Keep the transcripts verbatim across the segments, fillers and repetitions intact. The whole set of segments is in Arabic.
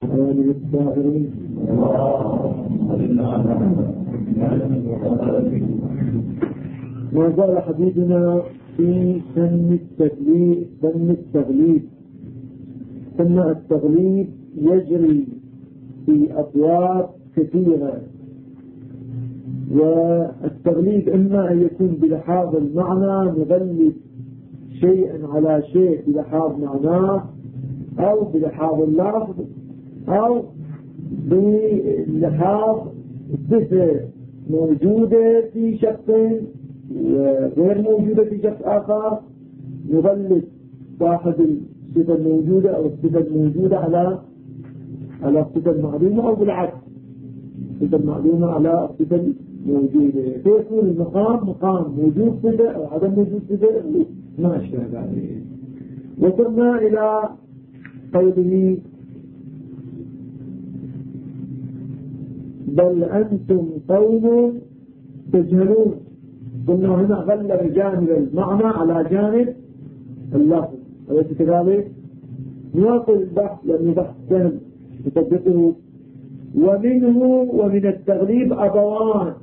ما زال حديثنا في فن التغليب فن التغليب فن التغليب يجري في أبواب كثيرة، والتغليب إما أن يكون بلحاظ المعنى نغلب شيئا على شيء بلحاظ معناه، أو بلحاظ اللفظ، أو بلحاظ صفة موجودة في شخص وغير موجودة في شخص آخر، نغلب صاحب الصفة الموجودة أو الصفة الموجودة على على الصفة المعلومة، أو بالعكس الصفة المعلومة على الصفة الموجودة، فيكون المقام مقام وجود صفة أو عدم وجود صفة ما أشبه ذلك. وصلنا إلى قوله بل أنتم قوم تجهلون. قلنا هنا غلب جانب المعنى على جانب اللفظ، أليس كذلك؟ نواصل البحث لأنه بحث سهل يطبقه. ومنه ومن التغليب أبوان،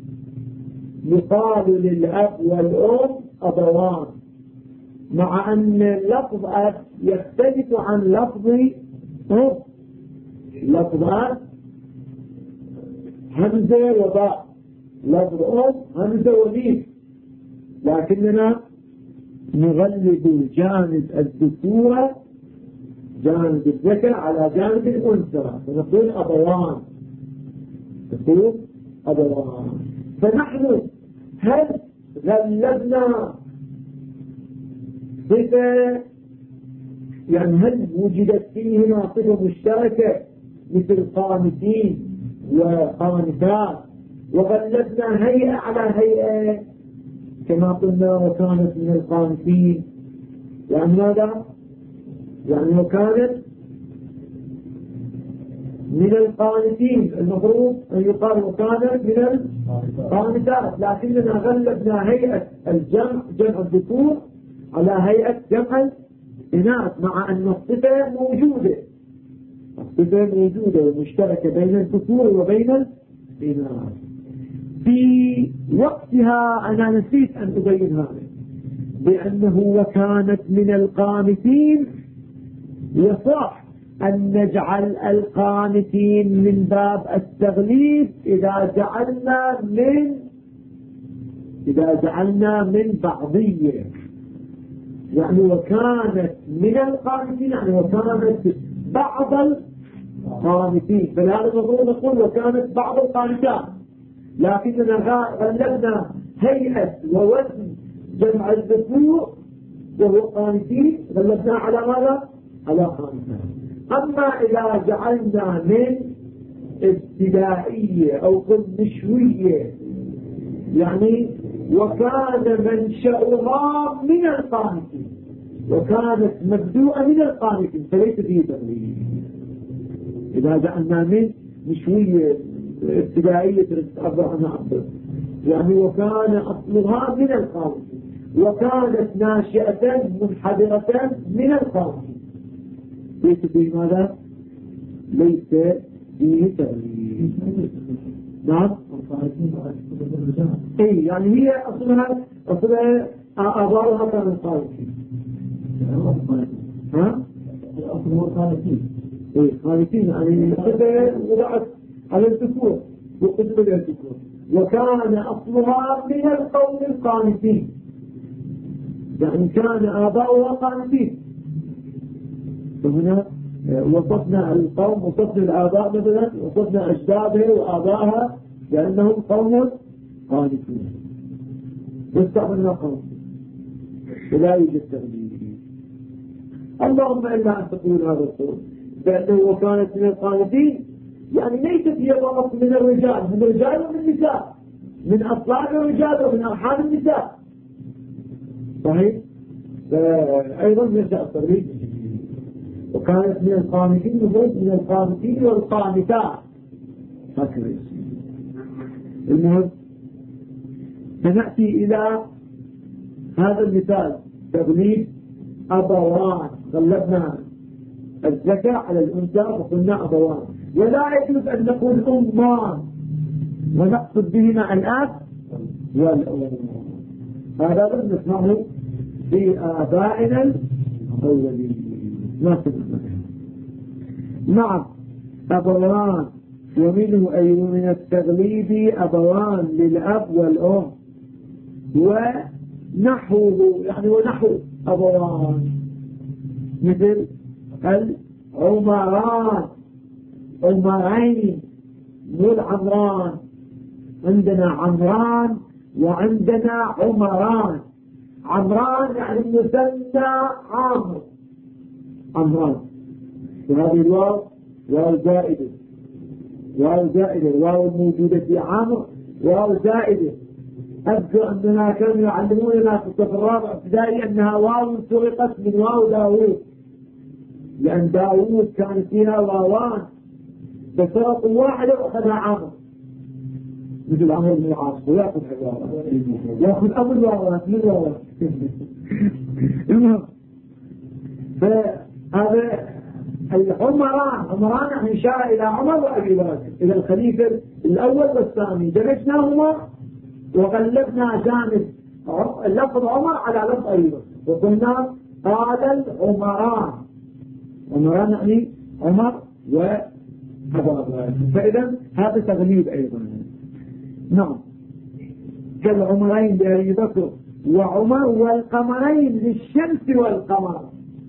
يقال للأب والأم أبوان، مع أن لفظ أب يختلف عن لفظ أم. لفظ أب همزة وباء، لفظ أم همزة وميم، لكننا نغلب جانب الذكورة جانب الذكر على جانب الأنثى، فنقول أبوان، نقول أبوان. فنحن هل غلبنا صفة، يعني هل وجدت فيهما صفة مشتركة مثل قانتين وقانتات، وغلبنا هيئة على هيئة كما قلنا وكانت من القانتين، يعني ماذا؟ يعني وكانت من القانتين، المفروض أن يقال وكانت من القانتات، لكننا غلبنا هيئة الجمع جمع الذكور على هيئة جمع الإناث، مع أن الصفة موجودة، الصفة موجودة ومشتركة بين الذكور وبين الإناث. في وقتها أنا نسيت أن أبين هذا بأنه وكانت من القانتين، يصح أن نجعل القانتين من باب التغليب إذا جعلنا من إذا جعلنا من بعضية، يعني وكانت من القانتين يعني وكانت بعض القانتين، فلهذا المفروض نقول وكانت بعض القانتات، لكننا غلبنا هيئة ووزن جمع الذكور وهو قانتين، غلبنا على ماذا؟ على قانتات. أما إذا جعلنا من ابتدائية أو قل نشوية، يعني وكان منشأها من القانتين وكانت مبدوءة من القانتين فليس فيه تغليب. إذا جعلنا من نشوية ابتدائية تعبر عنها أفضل، يعني وكان أصلها من القانتين وكانت ناشئة منحدرة من القانتين، ليس فيه ماذا؟ ليس فيه تغليب. نعم. اي يعني هي اصلها اصلها اعضاؤها كانوا قانتين. ها؟ الاصل هو قانتين. اي قانتين يعني الصفه وضعت على الذكور وقدم الذكور، وكان اصلها من القوم القانتين، يعني كان اباؤها قانتين. فهنا وصفنا القوم، وصفنا الآباء مثلا، وصفنا أجدادها وآبائها لأنهم قوم قانتون، واستعملنا قوم ولا يوجد تغليب. اللهم إلا أن تقول هذا القول بأنه وكانت من القانتين، يعني ليست هي فقط من الرجال، من الرجال ومن النساء، من أصلاب الرجال ومن أرحام النساء، صحيح؟ فأيضا يرجع التغليب. وكانت من القانتين نقول من القانتين والقانتات هكذا. المهم سنأتي إلى هذا المثال تغليب أبوان، غلبنا الذكر على الأنثى وقلنا أبوان، ولا يجوز أن نقول أمان ونقصد بهما الأب والأم. هذا لم نسمعه في آبائنا الأولين. ما سمعنا. نعم أبوان، ومنه أي من التغليب أبوان للأب والأم، ونحوه يعني ونحو أبوان مثل العمران، عمرين مو العمران. عندنا عمران وعندنا عمران. عمران يعني مثنى عامر، عمران، وهذه الواو واو زائدة، واو زائدة، الواو الموجودة في عامر واو زائدة. أذكر أننا كانوا يعلموننا في الصف الرابع ابتدائي أنها واو سرقت من واو داوود، لأن داوود كان فيها واوان فسرقوا واحدة وأخذها عامر، مثل عمر بن العاص ويأخذ حجارة يأخذ أبو الواوات من الواوات. المهم فهذا العمران، عمران يعني إشارة إلى عمر وأبي بكر، إلى الخليفة الأول والثاني، دمجناهما وغلبنا جانب لفظ عمر على لفظ أبي بكر وقلنا قال العمران. عمران يعني عمر وأبو بكر، فإذا هذا تغليب أيضا. نعم كالعمرين لأبي بكر وعمر، والقمرين للشمس والقمر.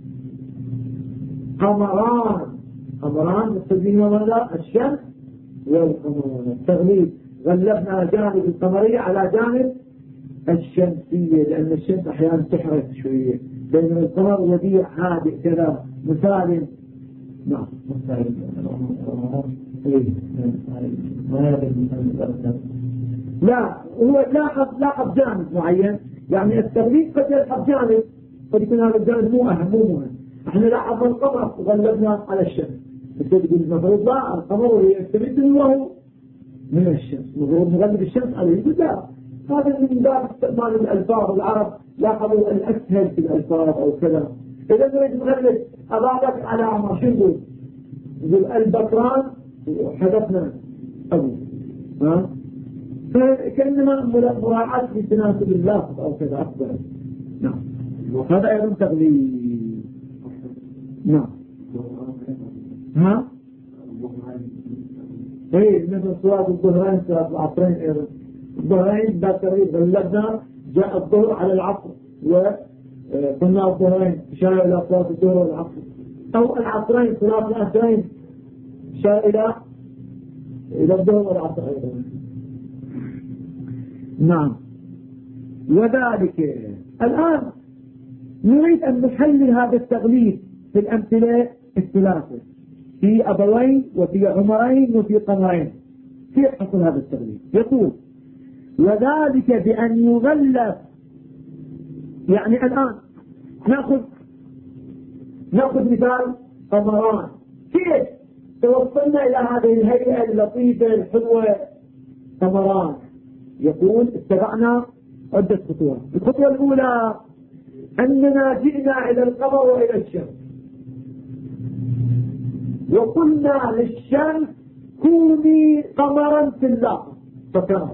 قمران، قمران مستدين وماذا؟ الشمس والقمر. التغليب غلبنا جانب القمرية على جانب الشمسية، لأن الشمس أحيانا تحرق شوية، بينما القمر وديع هادئ كذا مسالم. نعم مسالم. لا هو لاحظ لاحظ جانب معين، يعني التغليب قد يلحظ جانب، قد يكون هذا الجانب مو أهم مو مهم. احنا لاحظنا القمر وغلبنا على الشمس، تقول المفروض لا القمر يستمد منه من الشمس، المفروض نغلب الشمس عليه. يقول لا، هذا من باب استعمال الألفاظ. العرب لاحظوا الأسهل في الألفاظ أو كذا. إذا نريد نغلب أضافك على عمر شو نقول؟ نقول البكران وحدثنا أبو، ها؟ فكأنما مراعاة في تناسب اللفظ أو كذا أفضل. نعم هذا أيضا تغليب. نعم ها ايه مثل صلاة الظهرين صلاة العصرين ايضا. الظهرين باكرين غلبنا جاء الظهر على العصر وقلنا الظهرين اشار الى صلاة الظهر والعصر، او العصرين صلاة العصرين اشار الى الى الظهر والعصر ايضا. نعم وذلك الان نريد ان نحلل هذا التغليب في الأمثلة الثلاثة، في أبوين وفي عمرين وفي قمرين. كيف حصل هذا التغليب؟ يقول وذلك بأن يغلب، يعني الآن نأخذ نأخذ مثال قمران. كيف توصلنا إلى هذه الهيئة اللطيفة الحلوة قمران؟ يقول اتبعنا عدة خطوات. الخطوة الأولى أننا جئنا إلى القمر وإلى الشمس وقلنا للشمس كوني قمرا في اللحظة فكان،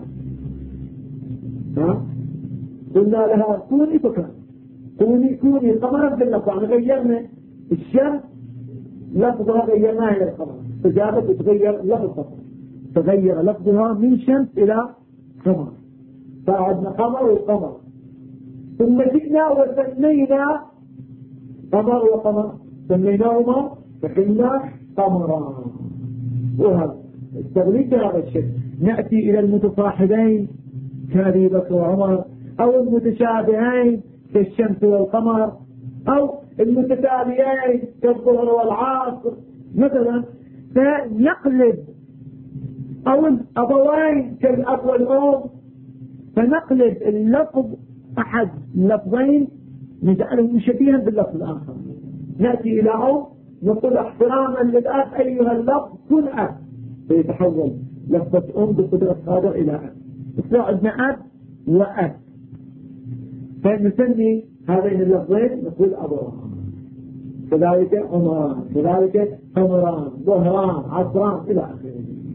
ها قلنا لها كوني فكان، كوني كوني قمرا في اللحظة. يعني غيرنا الشمس لفظها غيرناها إلى القمر، فجابت وتغير لفظها، تغير لفظها من شمس إلى قمر، فعدنا قمر وقمر. ثم جئنا وسمينا قمر وقمر، سميناهما فقلنا قمران. وهذا التغليب بهذا الشكل. نأتي إلى المتصاحبين كأبي بكر وعمر، أو المتشابهين كالشمس والقمر، أو المتتاليين كالظهر والعصر مثلا، فنقلب، أو الأبوين كالأب والأم، فنقلب اللفظ أحد اللفظين نجعله شبيها باللفظ الآخر. نأتي إلى أو نقول احتراما للأب أيها اللفظ كن أب، فيتحول لفظة أم بقدرة قادر إلى أب، يصير عندنا أب وأب، فنسمي هذين اللفظين نقول أبوان. كذلك عمران، كذلك عمران، ظهران، عصران إلى آخره.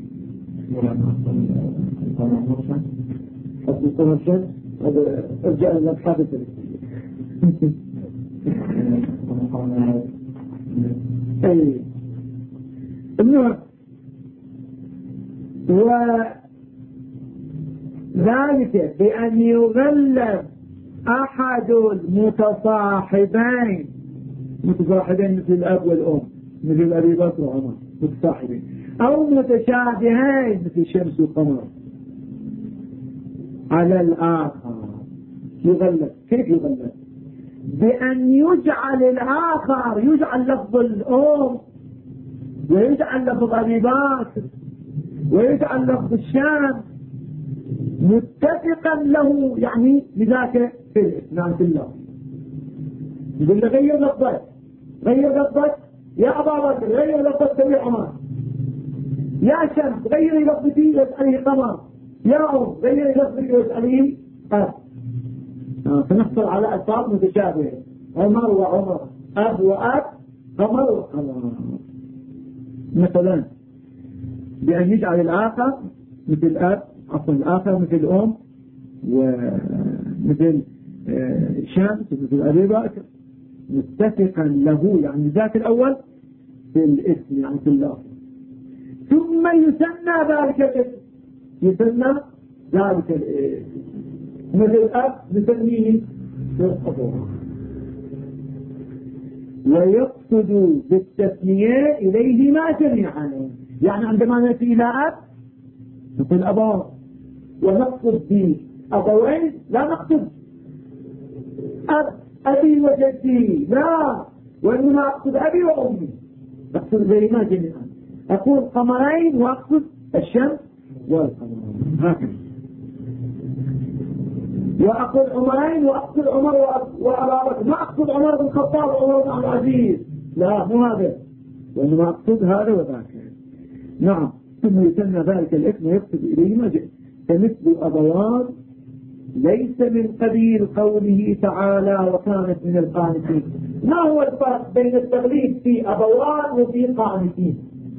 أصل القمر الشمس هذا ارجع إلى الحادث أي النوع. وذلك بأن يغلب أحد المتصاحبين، متصاحبين مثل الأب والأم، مثل أبي بكر وعمر متصاحبين، أو متشابهين مثل الشمس والقمر على الآخر. يغلب. كيف يغلب؟ بأن يجعل الآخر، يجعل لفظ الأم ويجعل لفظ أبي بكر ويجعل لفظ الشام متفقا له، يعني لذاك في الإسلام في الله. يقول له غير لفظك، غير لفظك يا أبا بكر، غير لفظك يا عمر، يا شمس غيري لفظتي واسألي قمر، يا أم غيري لفظتي واسألي أب. فنحصل على ألفاظ متشابهة، عمر وعمر، أب وأب، قمر وقمر. مثلا بأن يجعل الآخر مثل أب، أصلا الآخر مثل أم ومثل شمس ومثل أبي بكر متفقا له، يعني ذات الأول في الاسم يعني في الله. ثم يسمى ذلك الاسم، يسمى ذلك الاسم مثل الأب نسميه بالقبور. ويقصد بالتثنية إليهما جميعا، يعني عندما نأتي إلى أب نقول أبوان، ونقصد بأبوين لا نقصد أب أبي وجدي، لا، وإنما أقصد أبي وأمي، أقصد إليهما جميعا. أقول قمرين وأقصد الشمس والقمر هكذا، وأقول عمرين وأقصد عمر وأبا بكر، ما أقصد عمر بن الخطاب وعمر بن عبد العزيز، لا مو هذا، وإنما أقصد هذا وذاك. نعم. ثم يسمى ذلك الاسم ويقصد إليه ما جاء. فمثل أبوان ليس من قبيل قوله تعالى وكانت من القانتين. ما هو الفرق بين التغليب في أبوان وفي قانتين؟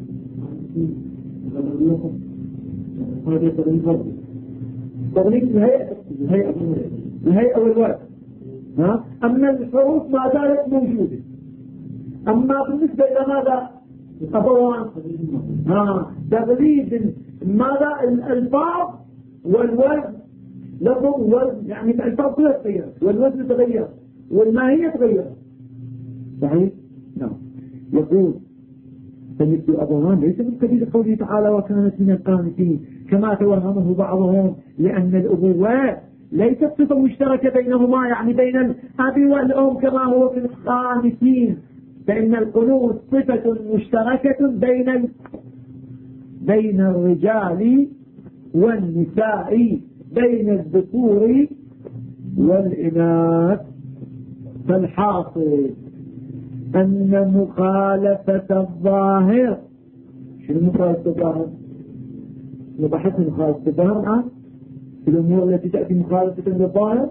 هذا تغليب تغليب الهيئة الهيئة الهيئة والوقت، ها؟ أما الحروف ما زالت موجودة. أما بالنسبة إلى ماذا؟ أبوان ها تغليب ماذا؟ الألفاظ والوزن، لفظ وزن، يعني الألفاظ كلها تغيرت والوزن تغير والماهية تغيرت. صحيح؟ نعم. يقول فمثل أبوان ليس من قبيل قوله تعالى وكانت من القانتين كما توهمه بعضهم، لأن الأبوات ليست صفة مشتركة بينهما، يعني بين الأب والأم كما هو في القانتين، فإن القنوت صفة مشتركة بين بين الرجال والنساء، بين الذكور والإناث. فالحاصل أن مخالفة الظاهر، شنو مخالفة الظاهر؟ نبحث مخالفة الظاهر الآن في الأمور التي تأتي مخالفة للظاهر.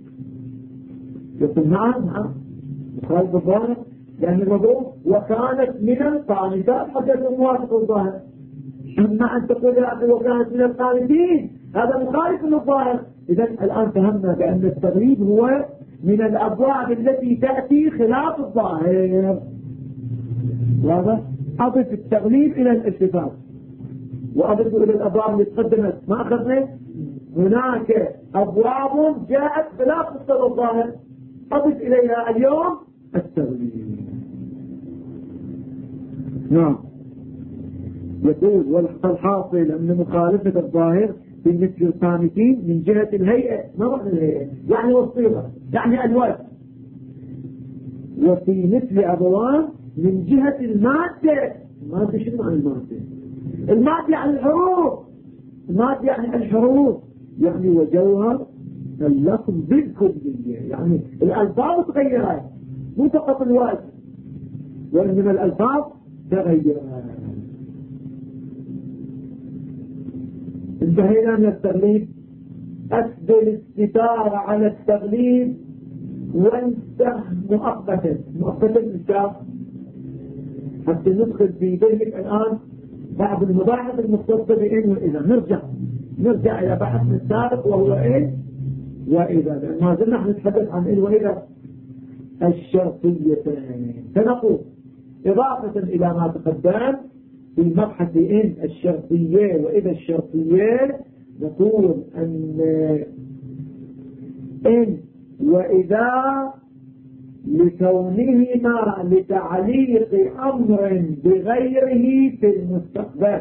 يقول نعم نعم مخالفة الظاهر، لأن الوضوء وكانت من القانتات حتى موافق الظاهر. أما أن تقول يا أخي وكانت من القانتين هذا مخالف للظاهر. إذا الآن فهمنا بأن التغليب هو من الأبواب التي تأتي خلاف الظاهر. واضح؟ أضف التغليب إلى الالتفات وأضف إلى الأبواب اللي تقدمت ما أخذنا. هناك أبواب جاءت خلاف مقتضى الظاهر أضف إليها اليوم التغليب. نعم. يقول والحاصل أن مخالفة الظاهر في مثل القانتين من جهة الهيئة، ما معنى الهيئة؟ يعني والصيغة، يعني الوزن. وفي مثل أبوان من جهة المادة. المادة شنو معنى المادة؟ المادة يعني الحروف، المادة يعني الحروف، يعني وجوهر اللفظ بالكلية، يعني الألفاظ تغيرت مو فقط الوزن وإنما الألفاظ تغيرت. انتهينا من التغليب. أسدل الستار على التغليب وانسح مؤقتا. مؤقتا الشاب حتى ندخل في ذلك الآن بعض المباحث المختصة بإن وإذا. نرجع نرجع إلى بحثنا السابق وهو إيه وإذا، ما زلنا نتحدث عن إن وإذا الشرطيتين. فنقول إضافة إلى ما تقدم في مبحث إن الشرطية وإذا الشرطية، نقول أن إن وإذا لكونهما لتعليق أمر بغيره في المستقبل.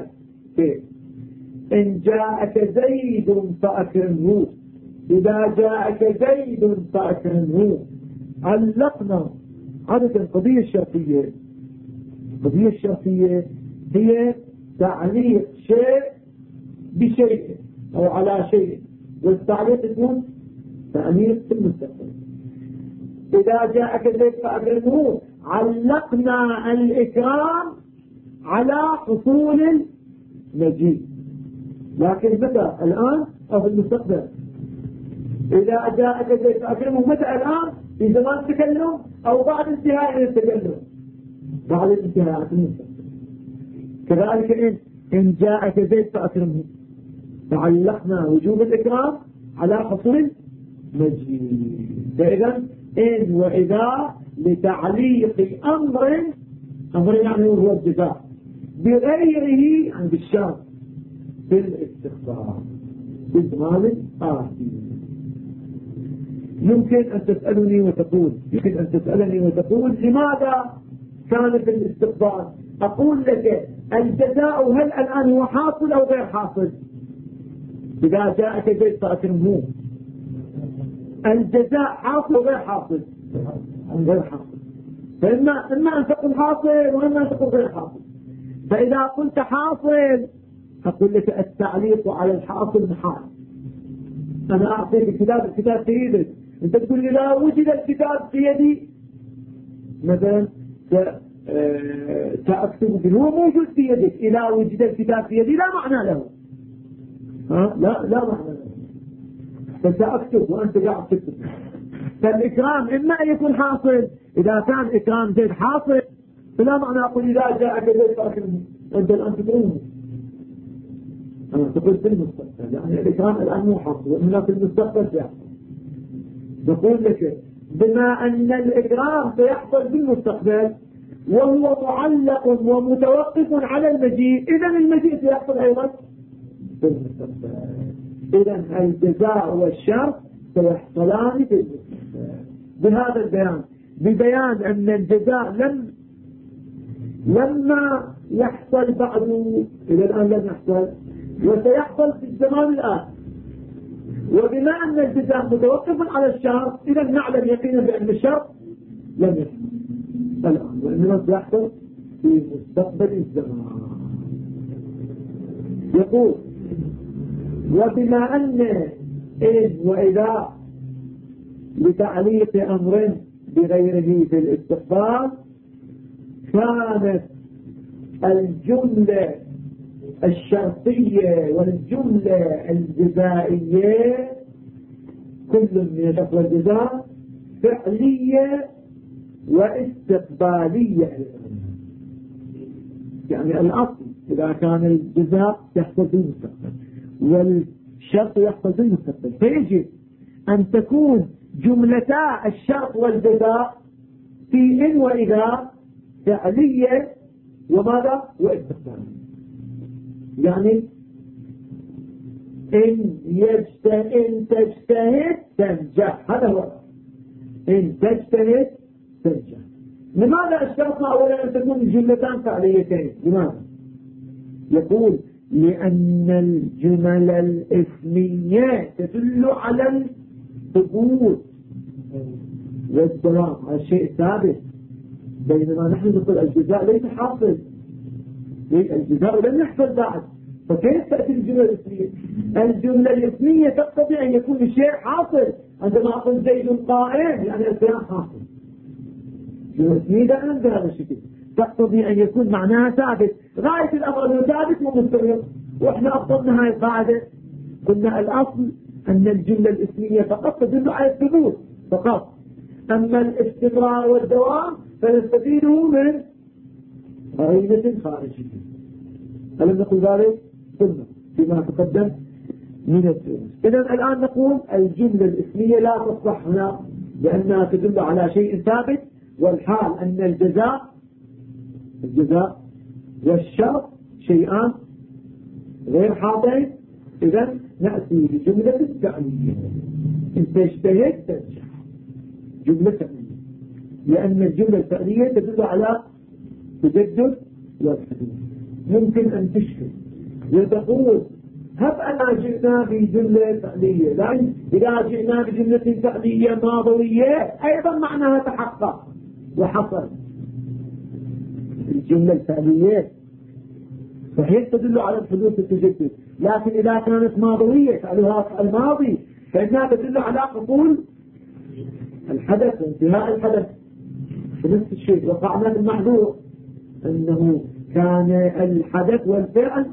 إن جاءك زيد فأكرمه، إذا جاءك زيد فأكرمه. علقنا عادة القضية الشرطية. القضية الشرطية هي تعليق شيء بشيء أو على شيء، والتعليق يكون تعليق في المستقبل. إذا جاءك زيد فأكرمه، علقنا الإكرام على حصول المجيء، لكن متى؟ الآن أو في المستقبل؟ إذا جاءك زيد فأكرمه متى؟ الآن في زمان التكلم أو بعد انتهاء التكلم؟ بعد الانتهاء في المستقبل. كذلك إن, إن جاءك زيد فأكرمه، تعلقنا وجوب الإكرام على حصول المجيء. فإذا إن وإذا لتعليق أمر، أمر يعني هو الجزاء، بغيره عن بالشرط في الاستخبار بزمان آتي. يمكن أن تسألني وتقول يمكن أن تسألني وتقول لماذا كان في الاستخبار؟ أقول لك الجزاء هل الآن هو حاصل أو غير حاصل؟ إذا جاءك زيد فأكرمه، الجزاء حاصل وغير حاصل؟ غير حاصل. فإما إما أن تقول حاصل وإما أن تقول غير حاصل. فإذا قلت حاصل أقول لك التعليق على الحاصل محال. أنا أعطيك الكتاب، الكتاب في يدك، أنت تقول لي لا وجد الكتاب في يدي مثلا سأكتب به، هو موجود في يدك. إذا وجد الكتاب في يدي لا معنى له، ها؟ لا لا معنى له، فسأكتب وأنت قاعد تكتب. فالإكرام إما أن يكون حاصل، إذا كان إكرام زيد حاصل فلا معنى أقول إذا جاءك زيد فأكرمه، أنت الآن تكرمه. أنا تقول في المستقبل، يعني الإكرام الآن مو حاصل وإنما في المستقبل سيحصل. نقول لك بما أن الإكرام سيحصل في المستقبل وهو معلق ومتوقف على المجيء، إذا المجيء سيحصل أيضا في المستقبل. إذا الجزاء والشرط سيحصلان في المستقبل. بهذا البيان، ببيان أن الجزاء لم لما يحصل بعده، إلى الآن لم يحصل وسيحصل في الزمان الآن. وبما أن الجزاء متوقف على الشرط، إذا نعلم يقينا بأن الشرط لم يحصل الآن وإنما سيحصل في مستقبل الزمان. يقول وبما أن إذ وإذا لتعليق أمر بغيره في الاستقبال، كانت الجملة الشرطية والجملة الجزائية كل من الشرط والجزاء فعلية واستقبالية. يعني الأصل إذا كان الجزاء يحصل في المستقبل والشرط يحصل في المستقبل، فيجب أن تكون جملتا الشرط والجزاء في إن وإذا فعلية وماذا واستقبالية. يعني إن يجتهد إن تجتهد تنجح، هذا هو إن تجتهد تنجح. لماذا اشترطنا أولا أن تكون الجملتان فعليتين؟ لماذا؟ يقول لأن الجمل الاسمية تدل على الثبوت والدوام، هذا الشيء ثابت، بينما نحن نقول الجزاء ليس حاصل، الجزاء لم يحصل بعد، فكيف تأتي الجملة الاسمية؟ الجملة الاسمية تقتضي أن يكون الشيء حاصل. عندما أقول زيد قائم يعني الكلام حاصل. الجملة الاسمية دائما بهذا الشكل تقتضي أن يكون معناها ثابت، غاية الأمر أنه ثابت ومستمر. وإحنا أفضلنا هاي القاعدة، قلنا الأصل أن الجملة الاسمية فقط تدل على الثبوت فقط، أما الاستمرار والدوام فنستفيده من قرينة خارجية. ألم نقل ذلك؟ قلنا فيما تقدم من الدروس. إذن الآن نقول الجملة الاسمية لا تصلح هنا لأنها تدل على شيء ثابت، والحال أن الجزاء الجزاء والشرط شيئان غير حاضرين. إذن نأتي بجملة التأمية، إن تجتهد تنجح. جملة تأمية لأن الجملة التأمية تدل على تجدد والحدوث. ممكن أن تشكل وتقول هب أنا جئنا بجملة فعلية، لكن إذا جئنا بجملة فعلية ماضوية أيضا معناها تحقق وحصل. الجملة الفعلية صحيح تدل على الحدوث والتجدد، لكن إذا كانت ماضوية فعلها الماضي فإنها تدل على حصول الحدث وانتهاء الحدث. بنفس الشيء وقعنا في المحذور أنه كان الحدث والفعل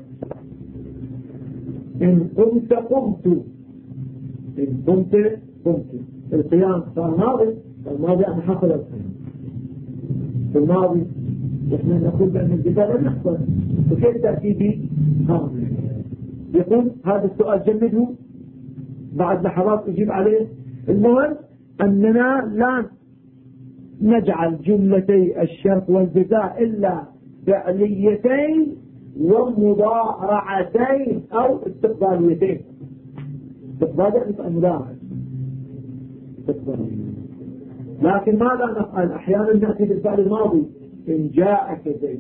إن قمت قمت، إن قمت قمت. القيام صار ماضي، الماضي أن حصل القيام في الماضي، نحن نقول بأن الجزاء لم يحصل، فكيف تأتي به هذا؟ يقول هذا السؤال جمده بعد لحظات أجيب عليه. المهم أننا لا نجعل جملتي الشرط والجزاء إلا فعليتين ومضارعتين أو استقباليتين. استقبال يعني المضارع استقبالية. لكن ماذا نفعل؟ أحيانا نأتي بالفعل الماضي إن جاءك زيد،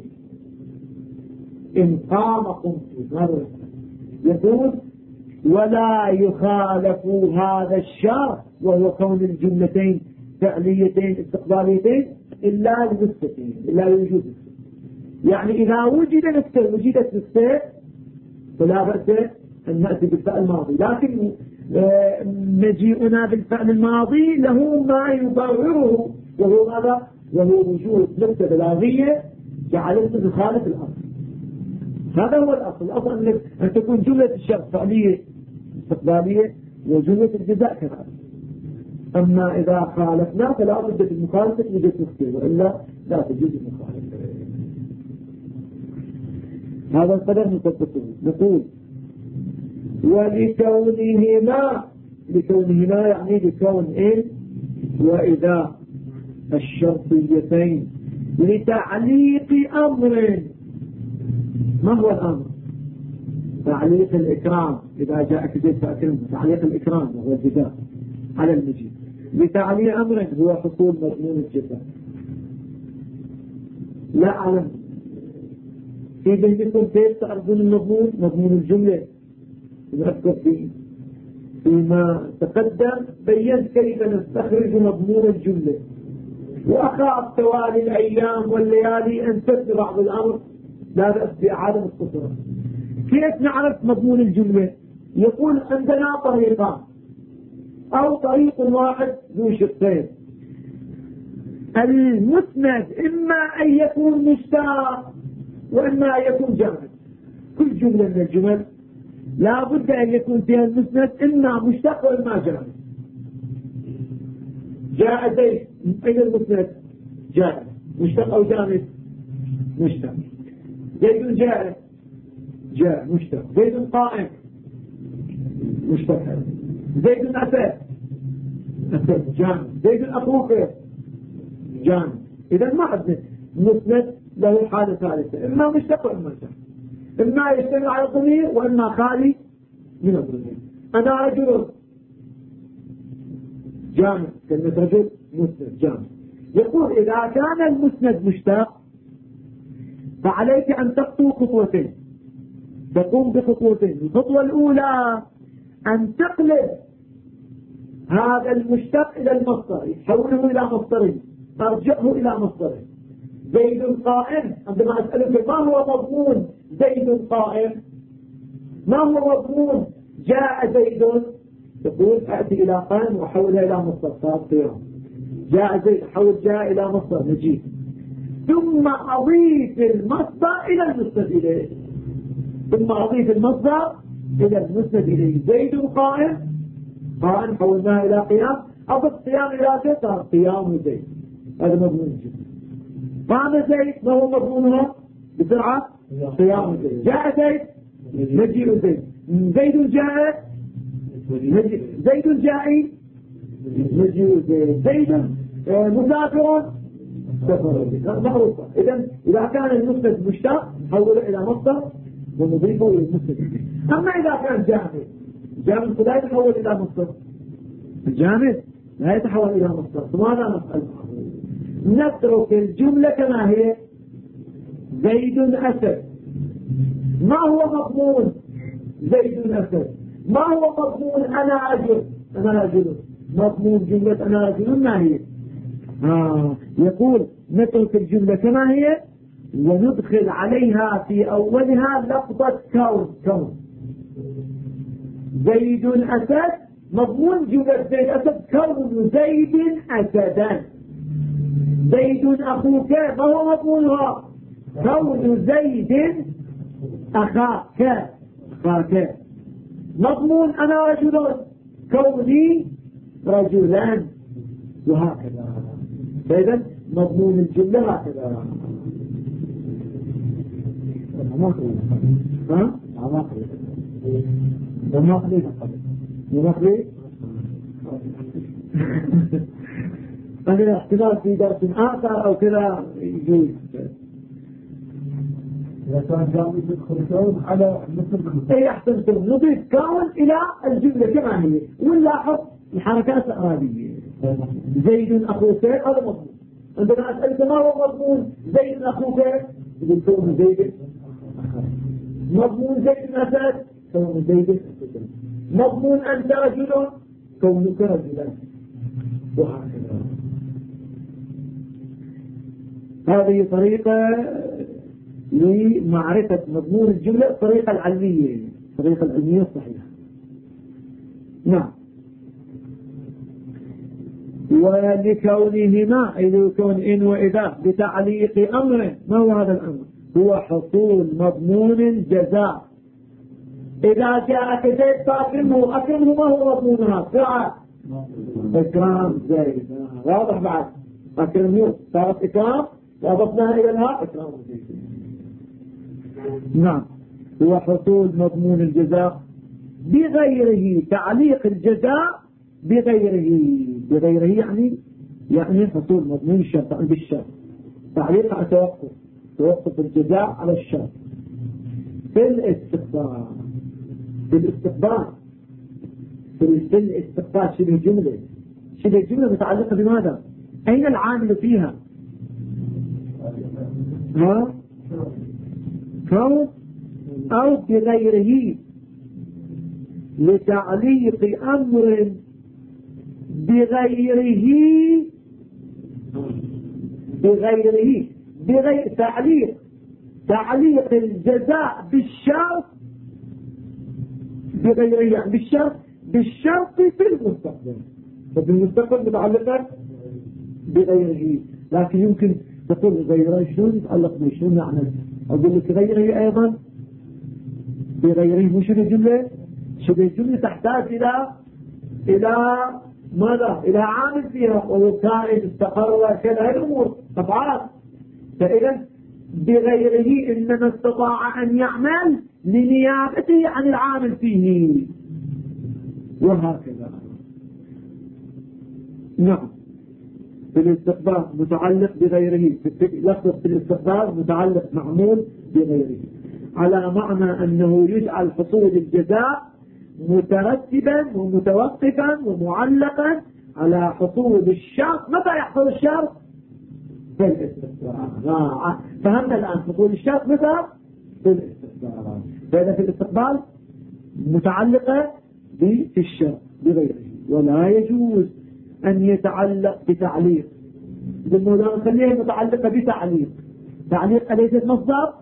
إن قام قمت. ماذا يقول؟ ولا يخالف هذا الشرط وهو كون الجملتين فعليتين استقباليتين إلا لنسبتين، إلا لوجود. يعني إذا وجد نسبة وجدت نسبة فلا بأس أن نأتي بالفعل الماضي، لكن مجيئنا بالفعل الماضي له ما يبرره وهو ماذا؟ وهو وجود نسبة بلاغية جعلته تخالف الأصل. هذا هو الأصل. الأصل أن تكون جملة الشرط فعلية استقبالية وجملة الجزاء كذلك. أما إذا خالفنا فلا بد في المخالفة وجد نسبة، وإلا لا تجوز المخالفة. هذا القدر نطبقه. نقول ولكونهما، لكونهما يعني لكون إيه وإذا الشرطيتين لتعليق أمر. ما هو الأمر؟ تعليق الإكرام. إذا جاءك زيد فأكرمه، تعليق الإكرام وهو الجزاء على المجيء. لتعليق أمر هو حصول مضمون الجزاء. لا أعلم في ذهنكم كيف تعرفون المضمون؟ مضمون الجملة نذكر فيه فيما تقدم بيّنت كيف نستخرج مضمون الجملة، وأخاف توالي الأيام والليالي أن تبدي بعض الأمر لا بأس بإعادة الصفر. كيف نعرف مضمون الجملة؟ يقول عندنا طريقان أو طريق واحد ذو شقين. المسند إما أن يكون مشتق وإما أن يكون جامد. كل جملة من الجمل لا بد أن يكون فيها المسند إما مشتق وإما جامد. جاء زيد، أين المسند؟ جاء. مشتق أو جامد؟ مشتق. زيد جاء، جاء مشتق. زيد قائم، مشتق. زيد أتى، أتى جامد. زيد أخوك، جامد. إذا ما عندنا مسند له حالة ثالثة، إما مشتق وإما جامد، إما يشتمل على الضمير وإما خالي من الضمير. أنا رجل جامد، كلمة رجل مسند جامد. يقول إذا كان المسند مشتق فعليك أن تخطو خطوتين، تقوم بخطوتين. الخطوة الأولى أن تقلب هذا المشتق إلى المصدر، تحوله إلى مصدره، ترجعه إلى مصدره. زيد قائم، عندما أسألك ما هو مضمون زيد قائم، ما هو مضمون جاء زيد، تقول أأتي إلى قائم وحولها إلى مصدر صار قيام. جاء زيد حول جاء إلى مصدر نجيب، ثم أضيف المصدر إلى المسند إليه، ثم أضيف المصدر إلى المسند إليه. زيد قائم، قائم حولناه إلى قيام، أضف قيام إلى زيد صار قيام زيد. هذا مضمون جدا. قام زيد ما هو مضمونها؟ بسرعة قيام زيد. جاء زيد مجيء زيد. زيد جاء زيد جائي مجيء زيد. زيد مسافر سفر معروفة. إذا إذا كان المسند مشتق نحوله إلى مصدر ونضيفه إلى المسند. أما إذا كان جامد جامد لا يتحول إلى مصدر. الجامد لا يتحول إلى مصدر. فماذا نفعل؟ نترك الجملة كما هي. زيد أسد. ما هو مضمون زيد أسد؟ ما هو مضمون أنا رجل؟ أنا رجل. مضمون جملة أنا رجل ما هي؟ آه. يقول نترك الجملة كما هي وندخل عليها في أولها لفظة كون. كون زيد أسد مضمون جملة زيد أسد كون زيد أسدا. زيد أخوك ما هو مضمونها؟ كون زيد أخاك. أخاك. مضمون أنا رجل كوني رجلان وهكذا. فإذا مضمون الجملة هكذا. ها؟ عماقلي عماقلي عماقلي هذا احتمال في درس آخر أو كذا يجوز. إذا كان جامد يدخل كون على مثل أي أحسن نضيف كون إلى الجملة كما هي ونلاحظ الحركات الإعرابية. زيد أخوك هذا مضمون. عندما أسألك ما هو مضمون زيد أخوك يقول كون زيد. مضمون زيد أسد كون زيد. مضمون أنت رجل كونك رجلا وهكذا. هذه طريقة لمعرفة مضمون الجملة الطريقة العلمية الطريقة العلمية الصحيحة. نعم. ولكونهما أي لكون إن وإذا بتعليق أمر. ما هو هذا الأمر؟ هو حصول مضمون الجزاء. إذا جاءك زيد فأكرمه. أكرمه ما هو مضمونها؟ سرعة إكرام زيد. واضح بعد أكرمه صارت إكرام وأضفناها إلى الها إكرام زيد. نعم. هو حصول مضمون الجزاء بغيره. تعليق الجزاء بغيره. بغيره يعني يعني حصول مضمون الشرط عند الشرط. تعليق على توقف توقف الجزاء على الشرط. في الاستقبال في الاستقبال في الاستقبال شبه جملة شبه جملة متعلقة بماذا؟ أين العامل فيها؟ ها؟ كون أو بغيره لتعليق أمر بغيره بغيره بغير تعليق تعليق الجزاء بالشرط بغيره يعني بالشرط بالشرط في المستقبل. فبالمستقبل متعلقة بغيره. لكن يمكن تقول غيره شلون يتعلق بشلون نعمل؟ أقول لك غيره أيضا بغيره مش الجملة شبه الجملة تحتاج إلى إلى ماذا؟ إلى عامل فيها وكائن استقر كذا. هذه الأمور أفعال. فإذا بغيره إنما استطاع أن يعمل لنيابته عن العامل فيه وهكذا. نعم. في الاستقبال متعلق بغيره. لفظ في الاستقبال متعلق معمول بغيره على معنى أنه يجعل حصول الجزاء مترتبا ومتوقفا ومعلقا على حصول الشرط. متى يحصل الشرط؟ في الاستقبال. فهمنا الآن حصول الشرط متى؟ في الاستقبال. فإذا في الاستقبال متعلقة في الشرط بغيره ولا يجوز أن يتعلق بتعليق. بالموضوع نخليها متعلقة بتعليق. تعليق أليست مصدر؟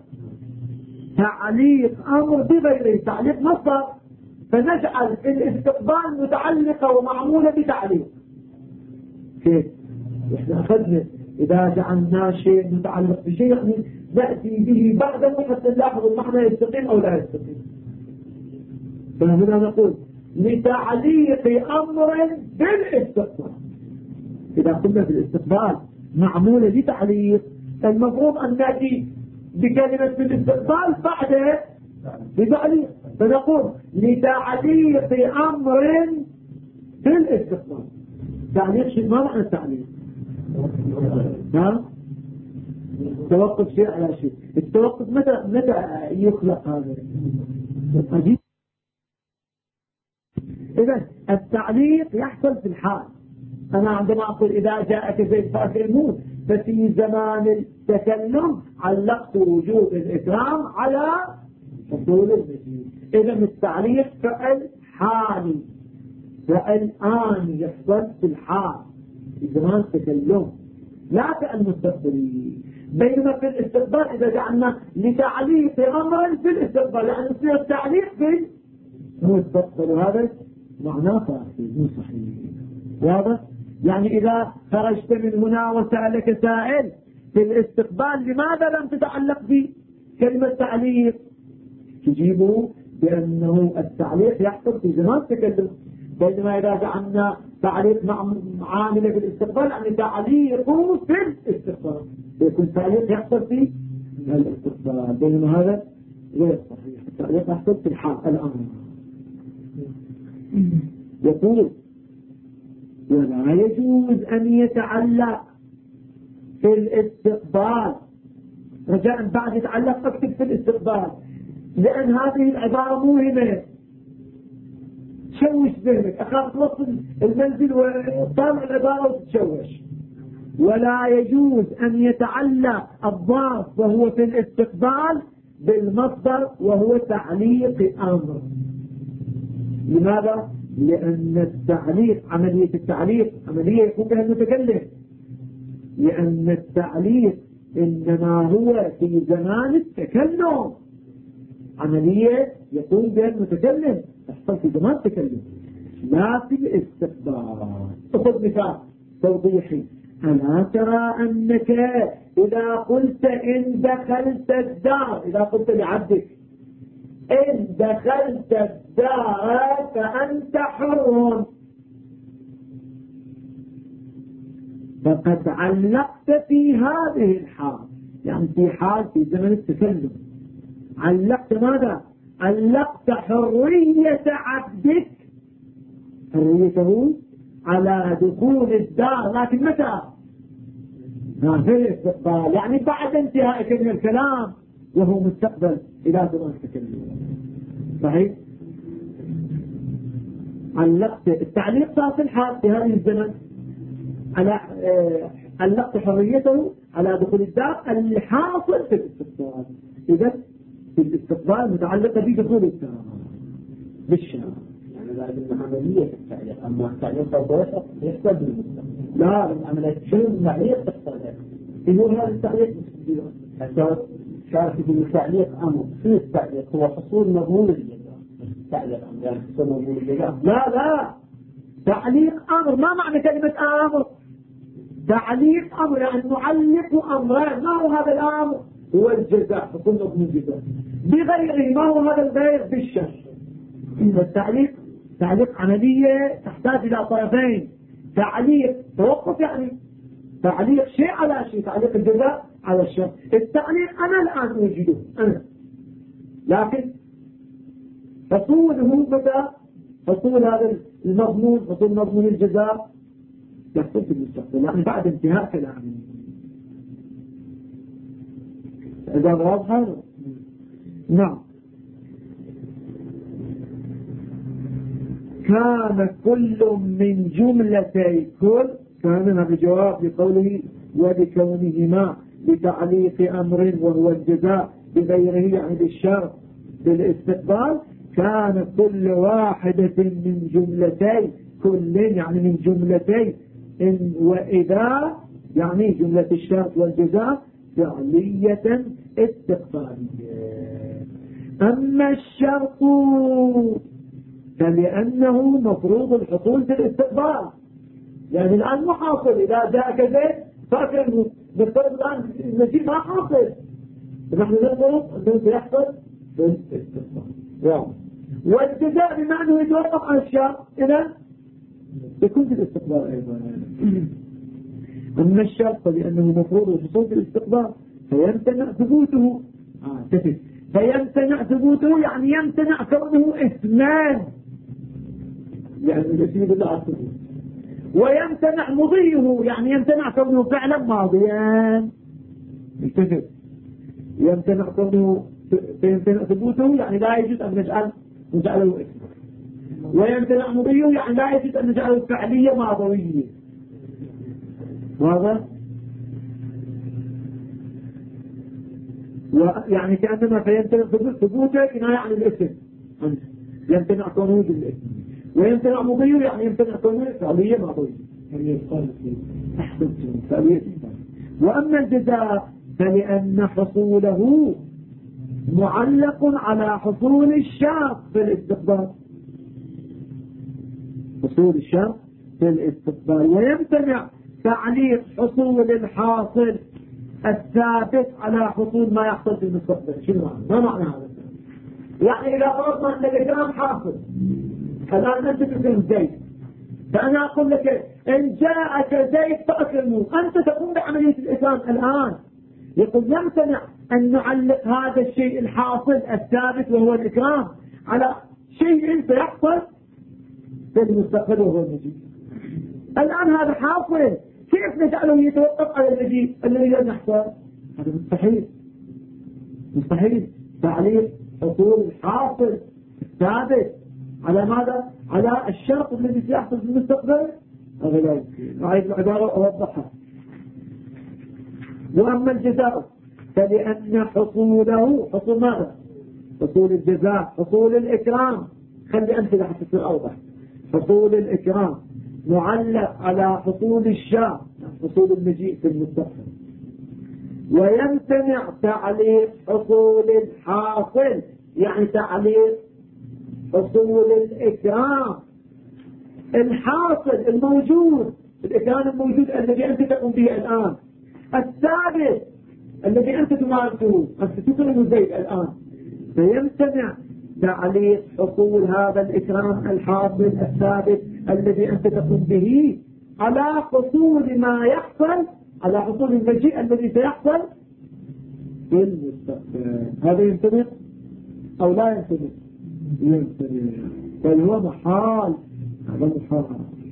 تعليق أمر بغيره تعليق مصدر. فنجعل الاستقبال متعلقة ومعمولة بتعليق. كيف؟ إحنا أخذنا إذا جعلنا شيء متعلق بشيء يعني نأتي به بعده حتى نلاحظ المعنى يستقيم أو لا يستقيم. فهنا نقول لتعليق أمر بالاستقبال. إذا قلنا في الاستقبال معمولة لتعليق المفروض أن نأتي بكلمة في الاستقبال بعد بتعليق، فنقول لتعليق أمر في الاستقبال. تعليق شيء، ما معنى التعليق؟ ها؟ توقف شيء على شيء. التوقف متى متى يخلق هذا؟ عجيب. إذا التعليق يحصل في الحال. أنا عندما أقول إذا جاءك زيد فأكرمه، ففي زمان التكلم علقت وجوب الإكرام على حصول المجيء. إذا التعليق فعل حالي، فعل آن يحصل في الحال في زمان التكلم، لا فعل مستقبلي. بينما في الاستقبال إذا جعلنا لتعليق أمرا في الاستقبال، يعني يصير التعليق في المستقبل، وهذا معناه فاسد مو صحيح. واضح؟ يعني إذا خرجت من هنا وسألك سائل في الاستقبال لماذا لم تتعلق بكلمة تعليق، تجيبه بأنه التعليق يحصل في زمان التكلم. بينما إذا جعلنا تعليق مع عاملة في الاستقبال، يعني تعليقه في الاستقبال، يكون تعليق يحصل في الاستقبال. بينما هذا غير صحيح، التعليق يحصل في الحال الآن. يقول ولا يجوز أن يتعلق في الاستقبال. رجاء بعد يتعلق أكتب في الاستقبال، لأن هذه العبارة مهمة تشوش ذهنك، أخاف توصل المنزل وطالع العبارة وتتشوش. ولا يجوز أن يتعلق الضاف وهو في الاستقبال بالمصدر وهو تعليق أمر. لماذا؟ لأن التعليق عملية التعليق عملية يكون بها المتكلم، لأن التعليق إنما هو في زمان التكلم، عملية يقوم بها المتكلم تحصل في زمان التكلم لا في الاستقبال. أخذ مثال توضيحي. ألا ترى أنك إذا قلت إن دخلت الدار، إذا قلت لعبدك إن دخلت الدار فأنت حر، فقد علقت في هذه الحال، يعني في حال في زمن التكلم علقت ماذا؟ علقت حرية عبدك، حريته على دخول الدار، لكن متى؟ في الاستقبال، يعني بعد انتهائك من الكلام وهو مستقبل إلى زمن التكلم. صحيح؟ علقت التعليق صار في الحال في هذه الزمن على آه علقت حريته على دخول الدار الحاصل في الاستقبال. إذا في الاستقبال متعلقة بدخول الدار بالشارع، يعني بعد العملية التعليق، أما التعليق الضوء يحتاج للمستقبل. لا العملية شنو التعليق تحصل يقول هذا التعليق حتى شارك في التعليق أمر في التعليق هو حصول مضمون الجزاء. التعليق أمر يعني حصول مضمون الجزاء. لا لا تعليق أمر ما معنى كلمة أمر؟ تعليق أمر يعني نعلق أمرين. ما هو هذا الأمر؟ هو الجزاء، حصول مضمون الجزاء. بغيره ما هو هذا الغير؟ بالشر. التعليق تعليق عملية تحتاج إلى طرفين، تعليق توقف يعني تعليق شيء على شيء، تعليق الجزاء على الشر. التعليق أنا الآن أوجده أنا، لكن حصوله متى؟ حصول هذا المضمون، حصول مضمون الجزاء يحصل في المستقبل، يعني بعد انتهاء كلامه. إذا واضحة؟ نعم. كان كل من جملتي كل، كان هذا جواب لقوله وبكونهما بتعليق أمر وهو الجزاء بغيره يعني بالشر بالاستقبال. كان كل واحدة من جملتي كل يعني من جملتي إن وإذا يعني جملة الشرط والجزاء فعلية استقبالية. أما الشرط فلأنه مفروض الحصول في الاستقبال، يعني الآن مو حاصل. إذا جاء زيد فاكر نفترض الآن المجيء ما حاصل، نحن نفترض أنه سيحصل في الاستقبال. والجزاء بما أنه يتوقف عن الشرط إذا يكون في الاستقبال أيضا. أما الشرط فلأنه مفروض الحصول في الاستقبال فيمتنع ثبوته. آه تفت. فيمتنع ثبوته يعني يمتنع كونه اسمان، يعني الاسم يدل على الثبوت. ويمتنع مضيه يعني يمتنع كونه فعلا ماضيا. التفت. يمتنع كونه فيمتنع ثبوته يعني لا يجوز أن نجعل نجعله اسم. ويمتنع مضيه يعني لا يجوز أن نجعله فعلية ماضوية. واضح؟ يعني كأنما فيمتنع ثبوته كناية عن الاسم، يمتنع كونه بالاسم. ويمتنع مضيه يعني يمتنع كونه فعلية ماضوية. وأما الجزاء فلأن حصوله معلق على حصول الشرط في الاستقبال. حصول الشرط في الاستقبال. ويمتنع تعليق حصول الحاصل الثابت على حصول ما يحصل في المستقبل. شنو معنى؟ ما معنى هذا؟ يعني إذا فرضنا أن الإكرام حاصل، الآن أنت تكرم زيد، فأنا أقول لك إن جاءك زيد فأكرمه، أنت تقوم بعملية الإكرام الآن. يقول يمتنع أن نعلق هذا الشيء الحاصل الثابت وهو الإكرام على شيء سيحصل في المستقبل وهو المجيء. الآن هذا حاصل، كيف نجعله يتوقف على المجيء الذي لم يحصل؟ هذا مستحيل. مستحيل تعليق حصول الحاصل الثابت على ماذا؟ على الشرط الذي سيحصل في المستقبل. هذا لا يمكن. أعيد العبارة أوضحها. وأما الجزاء فلأن حصوله حصول ماذا؟ حصول الجزاء، حصول الإكرام. خلي أمثلة حتى تصير أوضح. حصول الإكرام معلق على حصول الشرط، حصول المجيء في المستقبل. ويمتنع تعليق حصول الحاصل يعني تعليق حصول الإكرام الحاصل الموجود، الإكرام الموجود الذي أنت تقوم به الآن، الثابت الذي أنت تمارسه، أنت تكرم زيد الآن. فيمتنع تعليق حصول هذا الإكرام الحاصل الثابت الذي أنت تقوم به على حصول ما يحصل، على حصول المجيء الذي سيحصل في المستقبل. هذا يمتنع أو لا يمتنع؟ يمتنع. بل هو محال. هذا محال.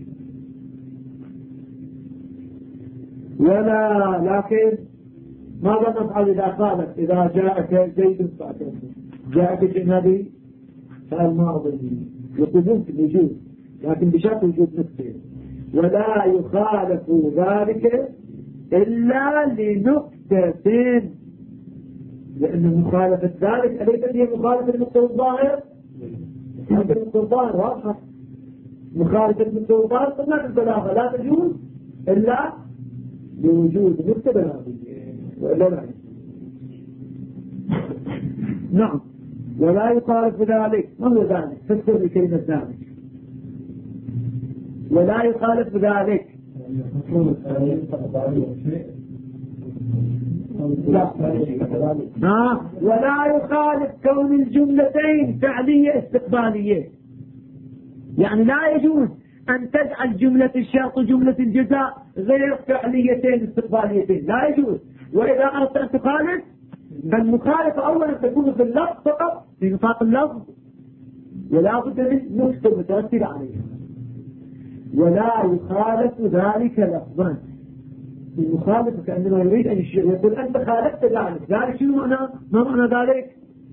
ولا لكن ماذا نفعل إذا قالت إذا جاءك زيد فأكرمه، جاءك جنبي فالماضي؟ يقول ممكن يجوز لكن بشرط وجود نقطة. ولا يخالف ذلك إلا لنقطة، لأن مخالفة ذلك أليست هي مخالفة النقطة الظاهر؟ مخالفة النقطة الظاهر واضحة. مخالفة النقطة الظاهر قلنا في البلاغة لا تجوز إلا لوجود نقطة بلاغية وإلا لا. نعم. ولا يخالف ذلك. ما هو ذلك؟ فسر بكلمة ذلك. ولا يخالف ذلك. لا. آه. ولا يخالف كون الجملتين فعلية استقبالية، يعني لا يجوز أن تجعل جملة الشرط وجملة الجزاء غير فعليتين استقباليتين، لا يجوز. وإذا أردت أن تخالف فالمخالفة أولا تكون في اللفظ فقط، في نطاق اللفظ، ولا بد من نقطة مترتبة عليها. ولا يخالف ذلك لفظا. المخالفة كأنما يريد أن يقول أنت خالفت ذلك. ذلك شنو معنى؟ ما معنى ذلك؟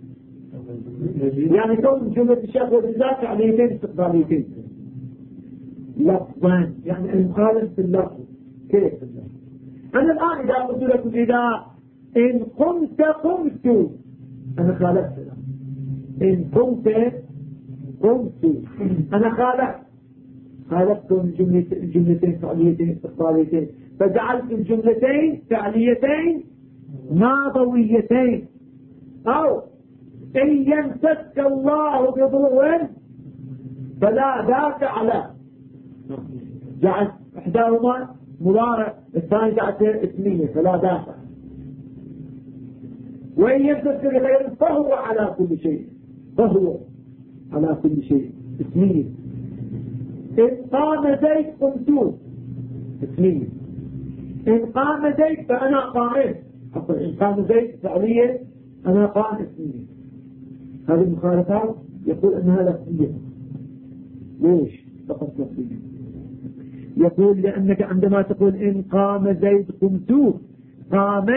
يعني كون جملة الشرط والجزاء فعليتين استقباليتين لفظا، يعني المخالف في اللفظ. كيف في اللفظ؟ أنا الآن إذا قلت لكم إذا إن قمت قمت، أنا خالفت. إن قمت قمت أنا خالفت. خالفتم الجملتين فعليتين استقباليتين، فجعلت الجملتين فعليتين ماضويتين. أو إن يمسك الله بضر فلا دافع له، جعلت إحداهما مضارع الثاني جعلته اسمية فلا دافع. وإن يمسك بغير فهو على كل شيء، فهو على كل شيء اسمية. إن قام زيد قمت اسمية. إن قام زيد فأنا قائم حصل إن قام زيد فعلية أنا قام اسمية. هذه المخالفات يقول أنها لفظية. ليش فقط لفظية؟ يقول لأنك عندما تقول إن قام زيد قمت، قام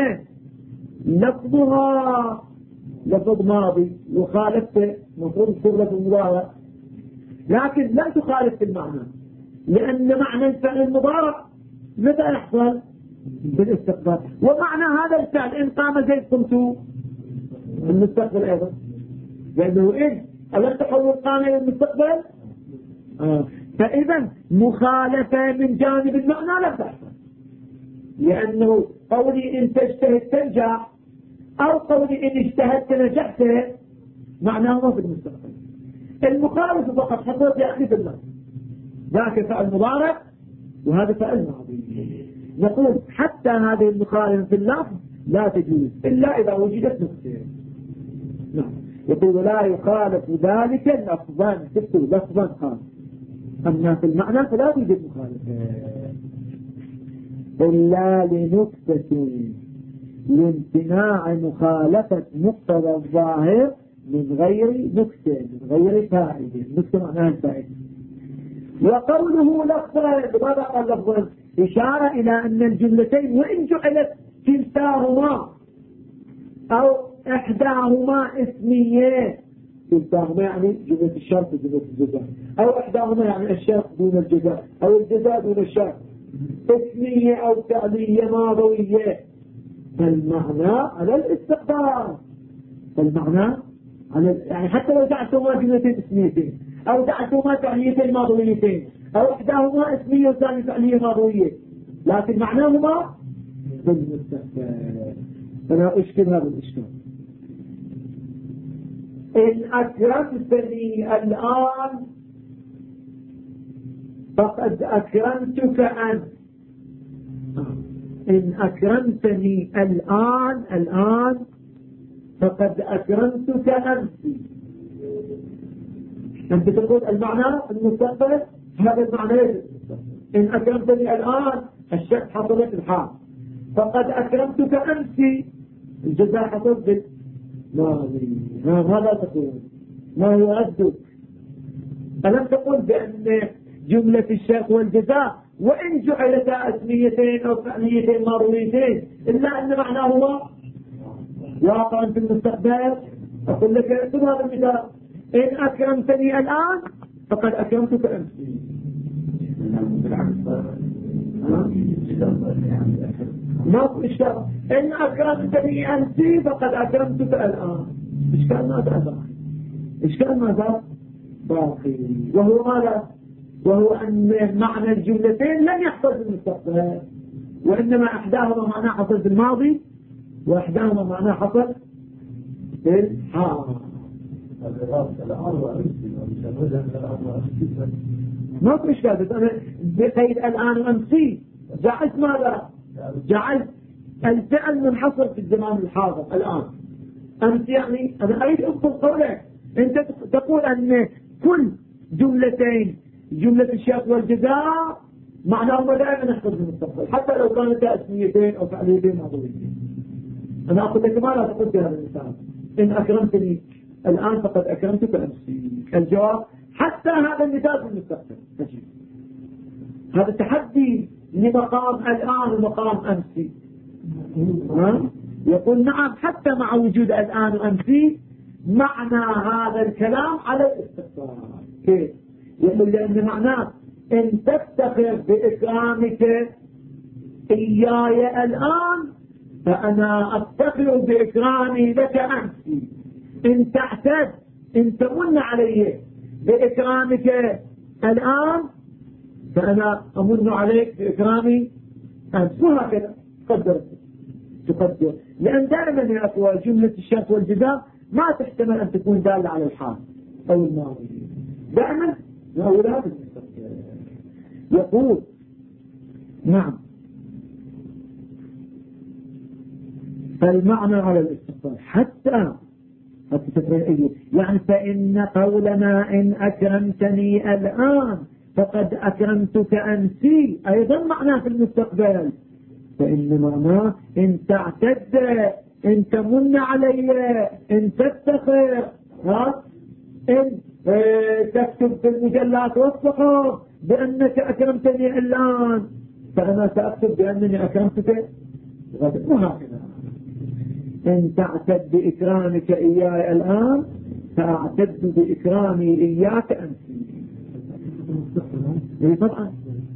لفظها لفظ ماضي وخالفته مفروض تكون لفظ مضارع، لكن لا تخالف في المعنى، لأن معنى الفعل المضارع متى يحصل؟ بالاستقبال. ومعنى هذا الفعل إن قام زيد قمت المستقبل أيضا، لأنه إن ألم تحول قام إلى المستقبل. آه. فإذا مخالفة من جانب المعنى لا تحصل، لأنه قولي إن تجتهد تنجح أو قولي إن اجتهدت نجحت معناه ما في المستقبل. المخالفة فقط حصلت يأخذ في اللفظ، ذاك فعل مضارع وهذا فعل ماضي. نقول حتى هذه المخالفة في اللفظ لا تجوز إلا إذا وجدت نقطة. نعم. يقول لا يخالف ذلك لفظا، تكتب لفظا خاص، أما في المعنى فلا توجد مخالفة إلا لنكتة لامتناع مخالفة مقتضى الظاهر من غير نكتة، من غير فائدة. نكتة معناها الفائدة. وقوله لفظا، بماذا قال لفظا؟ إشارة إلى أن الجملتين وإن جعلت كلتاهما أو إحداهما اسمية، كلتاهما يعني جملة الشرط وجملة الجزاء، أو إحداهما يعني الشرط دون الجزاء أو الجزاء دون الشرط، اسمية أو فعلية ماضوية، فالمعنى على الاستقبال. فالمعنى على يعني حتى لو جعلتهما جملتين اسميتين أو جعلتهما فعليتين ماضويتين أو إحداهما اسمية والثانية فعلية ماضوية، لكن معناهما بالمستقبل. فلا أشكل هذا الإشكال. إن أكرمتني الآن فقد أكرمتك أنت. إن أكرمتني الآن الآن فقد أكرمتك أنت. أنت تقول المعنى المستقبل، هذا المعنى. إن أكرمتني الآن الشك حصلت الحال، فقد أكرمتك أنت الجزاء حصلت بالماضي. ماذا تقول؟ ما هو ردك؟ ألم تقول بأن جملة الشك والجزاء وإن جعلتا اسميتين أو فعليتين ماضويتين إلا أن معناهما واقعا في المستقبل؟ أقول لك اكتب هذا المثال: إن أكرمتني الآن فقد أكرمتك أمس. ما في إشكال. إن أكرمتني أمس فقد أكرمتك الآن. إشكال ماذا باقي؟ إشكال ماذا باقي؟ وهو ماذا؟ وهو أن معنى الجملتين لن يحصل في المستقبل، وإنما إحداهما معناه حصل في الماضي وإحداهما معناه حصل في الحال. ما في إشكال. بس أنا بقيد الآن وأمسي جعلت ماذا؟ جعلت الفعل منحصر في الزمان الحاضر الآن. أمس يعني أنا أريد أذكر قولك. أنت تقول أن كل جملتين، جملة الشك والجزاء، معناهما دائما يحصل في المستقبل حتى لو كانت اسميتين أو فعليتين ماضويتين. أنا أقول لك ما لا تقول بهذا المثال: إن أكرمتني الآن فقد أكرمتك أمسي. الجواب حتى هذا المثال في المستقبل تجيب. هذا تحدي لمقام الآن ومقام أمسي. يقول نعم حتى مع وجود الآن وأمسي معنى هذا الكلام على الاستقبال. كيف؟ يقول لأن معناه إن تفتخر بإكرامك إياي الآن فأنا أفتخر بإكرامي لك أمسي. إن تعتد، إن تمن علي بإكرامك الآن فأنا أمن عليك بإكرامي أمس. وهكذا تقدر تقدر لأن دائما يا أخوة جملة الشرط والجزاء ما تحتمل أن تكون دالة على الحال أو الماضي، دائما هؤلاء يقول نعم فالمعنى على الاستقبال حتى يعني فإن قولنا إن أكرمتني الآن فقد أكرمتك أمسي أيضا معناه في المستقبل. فإنما ما إن تعتد، إن تمن علي، إن تفتخر، ها إن اه تكتب في المجلات والصحف بأنك أكرمتني الآن، فأنا سأكتب بأنني أكرمتك غدا. وهكذا إن تعتد بإكرامك إياي الآن فأعتد بإكرامي إياك أنت. طبعا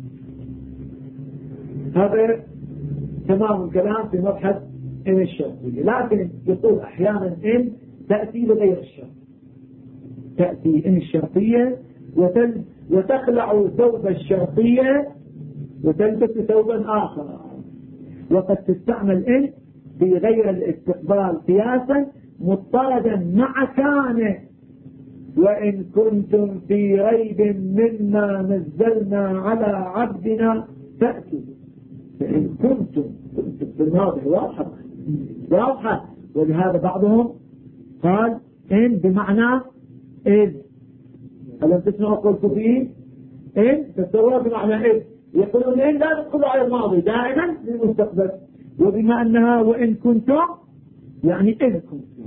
هذا تمام الكلام في مبحث إن الشرطية. لكن يقول أحيانا إن تأتي بغير الشرط، تأتي إن الشرطية وتل وتخلع ثوب الشرطية وتلبس ثوبا آخر. وقد تستعمل إن في غير الاستقبال قياسا مضطردا مع كان وإن كنتم في ريب مما نزلنا على عبدنا فأتوا. فإن كنتم كنتم في الماضي واضحة واضحة. ولهذا بعضهم قال إن بمعنى إذ. ألم تسمعوا قلت فيه إن تستوى بمعنى إذ. يقولون إن لا تدخل على الماضي دائما للمستقبل، وبما أنها وإن كنتم يعني إذ كنتم.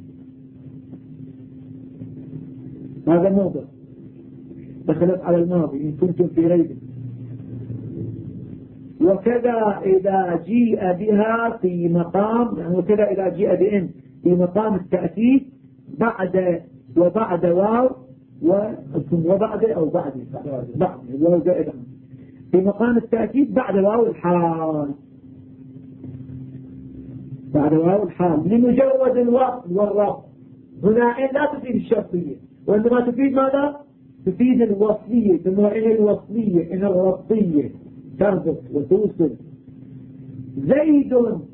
هذا موضع دخلت على الماضي إن كنتم في ريب. وكذا إذا جيء بها في مقام، يعني وكذا إذا جيء بإن في مقام التأكيد بعد وبعد واو وبعد أو بعد بعد واو زائد في مقام التأكيد بعد واو الحال، بعد واو الحال لمجرد الوقت والرفض. هنا إن لا تفيد الشرطية وإنما تفيد ماذا؟ تفيد الوصلية. ثم إن الوصلية إن الربطية تربط وتوصل. زيد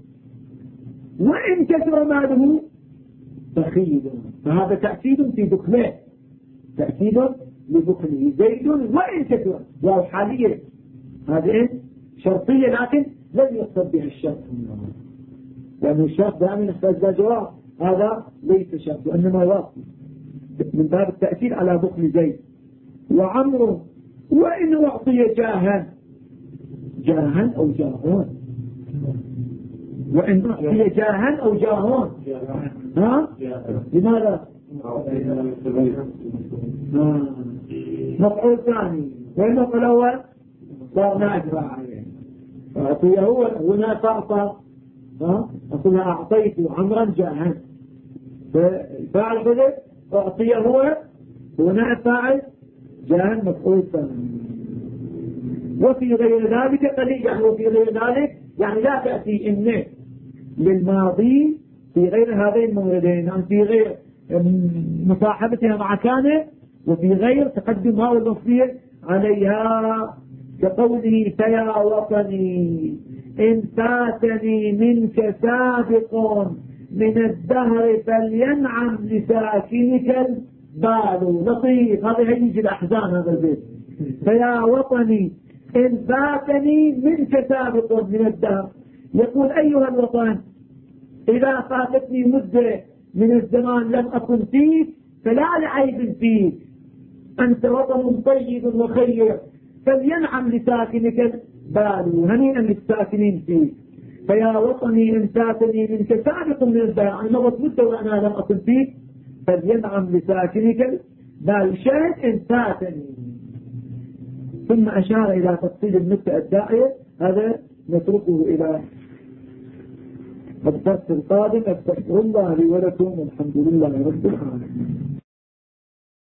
وإن كثر ماله بخيل. فهذا تأكيد في بخله، تأكيد لبخله. زيد وإن كثر واو حالية، هذه إن شرطية لكن لم يقصد بها الشرط، لأن الشرط دائما يحتاج إلى جواب. هذا ليس شرط وإنما واصل من باب التأكيد على بخل زيد. وعمر وإن أعطي جاها، جاها أو جاهون، وإن أعطي جاها أو جاهون. ها؟ لماذا؟ مفعول ثاني. وين مفعول الأول؟ صار نائب عليه. أعطيه هو هنا تعطى. ها؟ أقولها أعطيت عمرا جاها. فالفاعل كذا أعطيه هو هنا فاعل جاها مفعول ثاني. وفي غير ذلك قليل، يعني وفي غير ذلك يعني لا تأتي إن للماضي في غير هذين الموردين، يعني في غير مصاحبتها مع كان، وفي غير تقدم هاو الوصية عليها. كقوله فيا وطني إن فاتني منك سابق من الدهر فلينعم لساكنك البال. لطيف هذا هيجي الأحزان هذا البيت. فيا وطني إن فاتني منك سابق من الدهر. يقول أيها الوطن إذا فاتتني مدة من الزمان لم أكن فيك فلا لعيب فيك، أنت وطن طيب وخير فلينعم لساكنك البال. هنيئا للساكنين فيك. فيا وطني إن فاتني منك سابق من الدهر، يعني مضت مدة وأنا لم أكن فيك فلينعم لساكنك البال. شاهد إن فاتني. ثم أشار إلى تفصيل النكتة الداعية. هذا نتركه إلى الدرس القادم. أستغفر الله لي ولكم والحمد لله رب العالمين.